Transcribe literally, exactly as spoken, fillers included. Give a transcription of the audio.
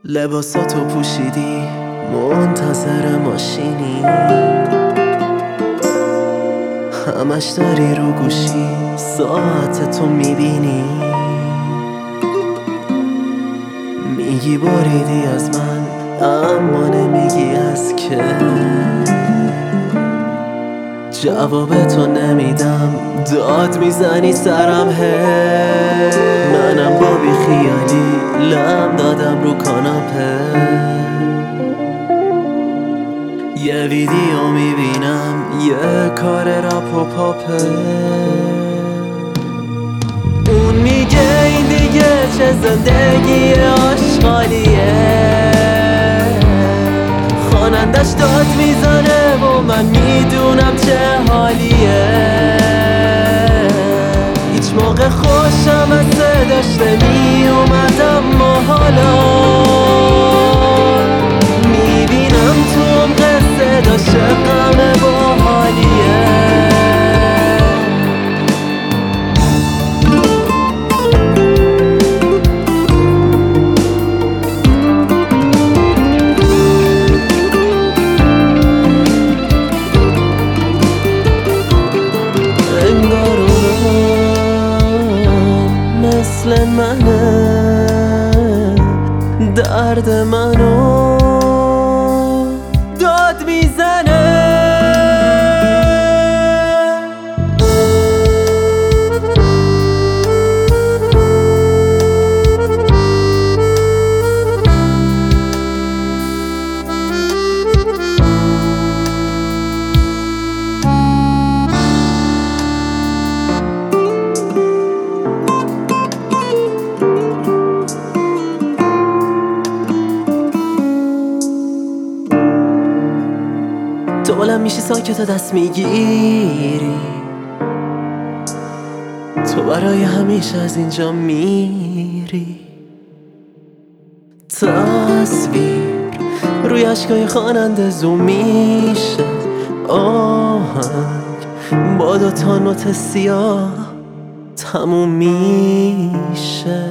لباساتو پوشیدی منتظر ماشینی، همش داری رو گوشی ساعتتو میبینی، میگی بریدی از من اما نمیگی از که. جوابتو نمیدم داد میزنی سرم هی، منم با بی خیالی لم دادم رو کاناپه. یه ویدیو میبینم یه کار رپ و پاپه، اون میگه این دیگه چه زندگی آشغالیه، خوانندش داد میزنه و من میدونم چه حالیه. هیچ موقع خوشم از صداش نمیومد اما حالا میبینم تو عمق صداش غم با حالیه. مثل منه درد منو داد میزنه. تو بلند میشی ساکت و دست میگیری، تو برای همیشه از اینجا میری. تصویر روی اشکای خواننده زوم میشه، آهنگ با دوتا نوت سیاه تموم میشه.